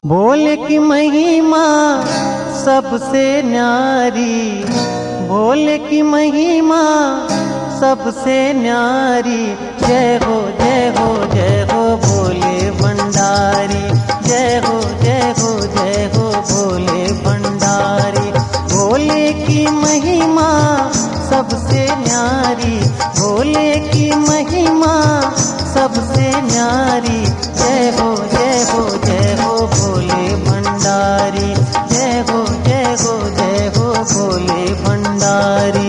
भोले की महिमा सबसे न्यारी, भोले की महिमा सबसे न्यारी। जय हो जय हो जय हो भोले भंडारी, जय हो जय हो जय हो भोले भंडारी। भोले की महिमा सबसे न्यारी, भोले की महिमा सबसे न्यारी। जय हो जय हो जय हो भोले भंडारी, जय हो जय हो जय हो भोले भंडारी।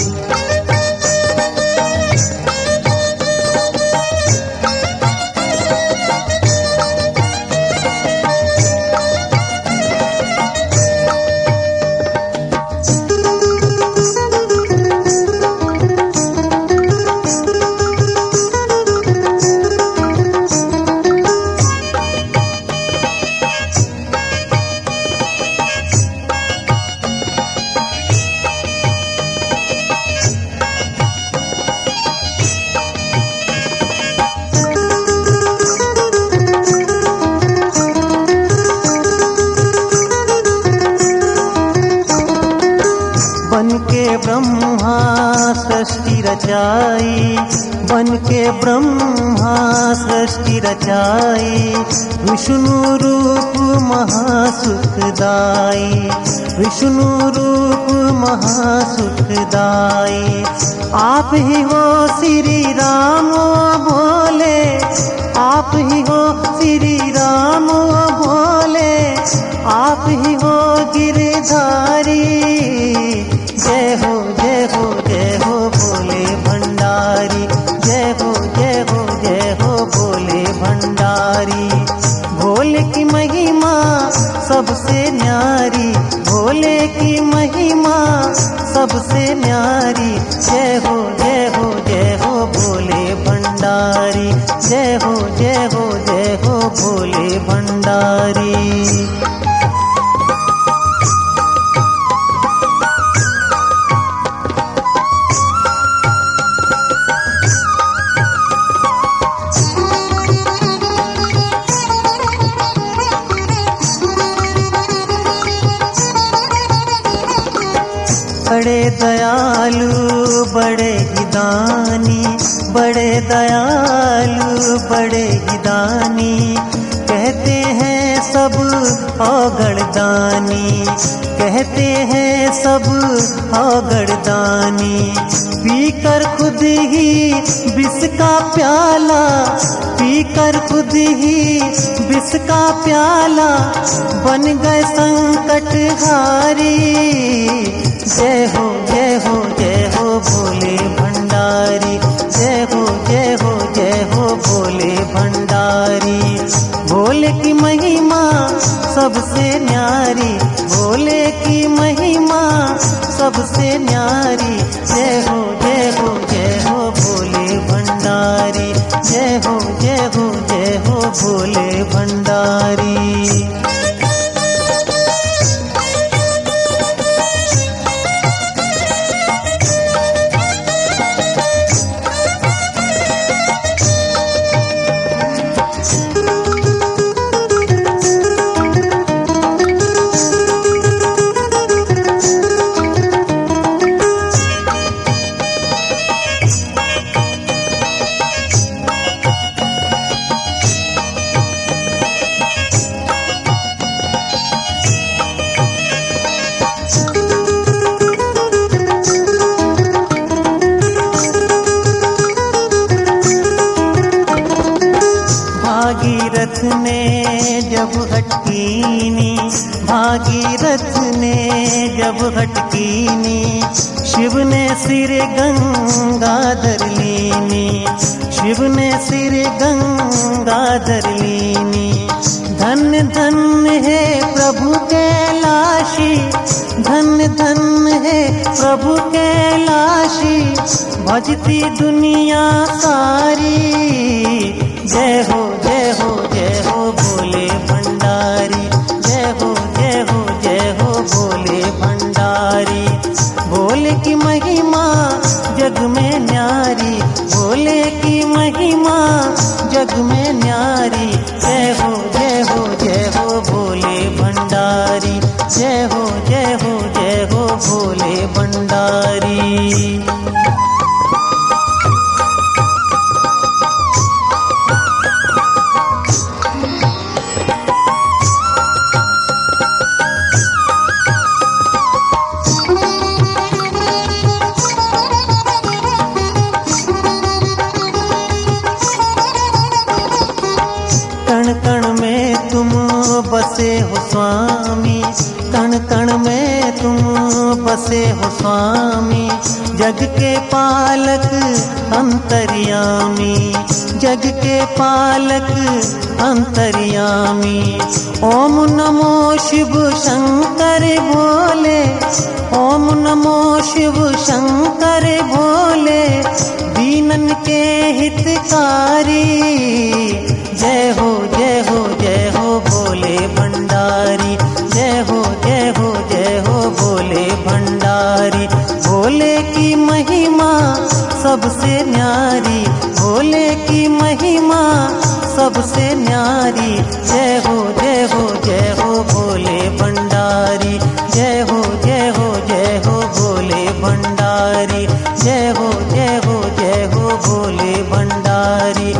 बन के ब्रह्मा सृष्टि रचाई, बन के ब्रह्मा सृष्टि रचाई। विष्णु रूप महासुखदाई, विष्णु रूप महासुखदाई। आप ही हो श्री राम भोले, आप ही हो श्री राम भोले, आप ही हो गिरधारी। जय हो जय हो जय हो भोले भंडारी, जय हो जय हो जय हो भोले भंडारी। भोले की महिमा सबसे न्यारी, भोले की महिमा सबसे न्यारी। जय हो जय हो जय हो भोले भंडारी, जय हो जय हो जय हो भोले भंडारी। बड़े दयालु बड़े ही दानी, बड़े दयालु बड़े ही दानी। कहते हैं सब औगड़दानी, कहते हैं सब औगड़दानी। पीकर खुद ही विष का प्याला, पीकर खुद ही विष का प्याला, बन गए संकट हारी। जय हो जय हो जय हो भोले भंडारी, जय हो जय हो जय हो भोले भंडारी। भोले की महिमा सबसे न्यारी, भोले की महिमा सबसे न्यारी। जय हो जय हो जय हो भोले भंडारी, जय हो जय हो जय हो भोले भंडारी। भागीरथ ने जब हटकीनी, भागीरथ ने जब हटकीनी। शिव ने सिर गंगाधर लीनी, शिव ने सिर गंगाधर लीनी। धन्य धन्य है प्रभु कैलाशी, धन्य धन्य है प्रभु कैलाशी। भजती दुनिया सारी। जय हो जय हो जय हो भोले भंडारी, जय हो जय हो जय हो भोले भंडारी। भोले की महिमा जग में न्यारी, भोले की महिमा जग में न्यारी। जय हो जय हो जय हो भोले भंडारी। जय हो जय हो जय हो भोले भंडारी। कण कण में तुम बसे हो स्वामी, कण कण में तुम बसे हो स्वामी। जग के पालक अंतर्यामी, जग के पालक अंतर्यामी। ओम नमो शिव शंकर भोले, ओम नमो शिव शंकर भोले, दीनन के हितकारी। जय हो जय हो जय हो भोले भंडारी। जय हो जय हो जय हो भोले भंडारी। भोले की महिमा सबसे न्यारी, भोले की महिमा सबसे न्यारी। जय हो जय हो जय हो भोले भंडारी। जय हो जय हो जय हो भोले भंडारी। जय हो जय हो जय हो भोले भंडारी।